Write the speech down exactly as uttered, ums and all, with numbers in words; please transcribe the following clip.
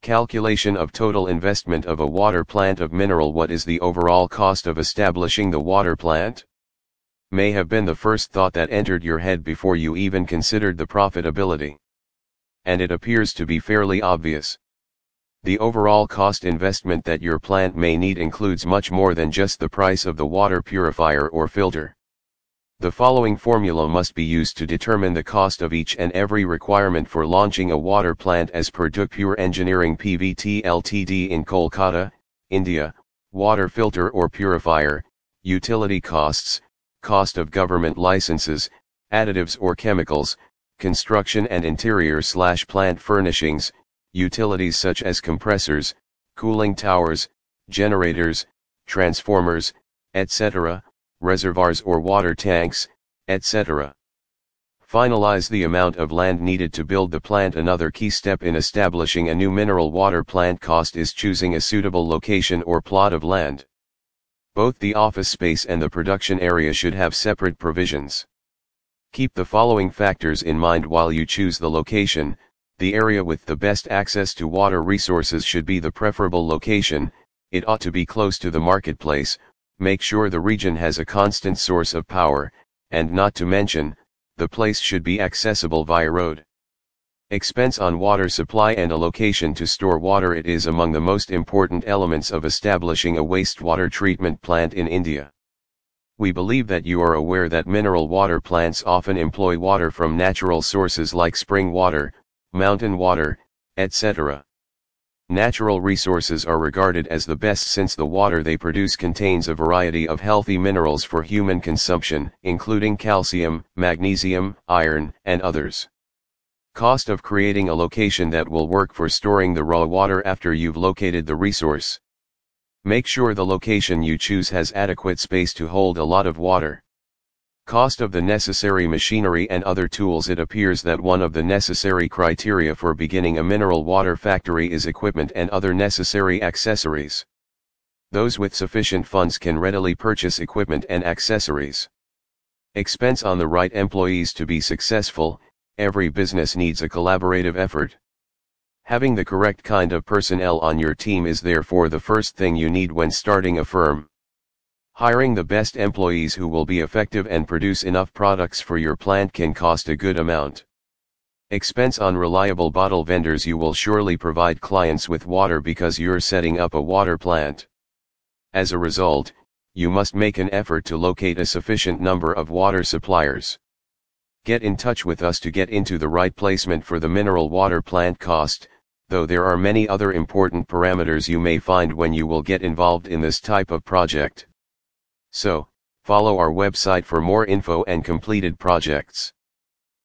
Calculation of total investment of a water plant of mineral. What is the overall cost of establishing the water plant? May have been the first thought that entered your head before you even considered the profitability. And it appears to be fairly obvious. The overall cost investment that your plant may need includes much more than just the price of the water purifier or filter. The following formula must be used to determine the cost of each and every requirement for launching a water plant as per Dukpur Engineering P V T Limited in Kolkata, India. Water filter or purifier, utility costs, cost of government licenses, additives or chemicals, construction and interior slash plant furnishings, utilities such as compressors, cooling towers, generators, transformers, et cetera, reservoirs or water tanks, et cetera. Finalize the amount of land needed to build the plant. Another key step in establishing a new mineral water plant cost is choosing a suitable location or plot of land. Both the office space and the production area should have separate provisions. Keep the following factors in mind while you choose the location. The area with the best access to water resources should be the preferable location. It ought to be close to the marketplace. Make sure the region has a constant source of power, and not to mention, the place should be accessible via road. Expense on water supply and a location to store water. It is among the most important elements of establishing a wastewater treatment plant in India. We believe that you are aware that mineral water plants often employ water from natural sources like spring water, mountain water, et cetera. Natural resources are regarded as the best since the water they produce contains a variety of healthy minerals for human consumption, including calcium, magnesium, iron, and others. Cost of creating a location that will work for storing the raw water after you've located the resource. Make sure the location you choose has adequate space to hold a lot of water. Cost of the necessary machinery and other tools. It appears that one of the necessary criteria for beginning a mineral water factory is equipment and other necessary accessories. Those with sufficient funds can readily purchase equipment and accessories. Expense on the right employees. To be successful, every business needs a collaborative effort. Having the correct kind of personnel on your team is therefore the first thing you need when starting a firm. Hiring the best employees who will be effective and produce enough products for your plant can cost a good amount. Expense on reliable bottle vendors. You will surely provide clients with water because you're setting up a water plant. As a result, you must make an effort to locate a sufficient number of water suppliers. Get in touch with us to get into the right placement for the mineral water plant cost, though there are many other important parameters you may find when you will get involved in this type of project. So, follow our website for more info and completed projects.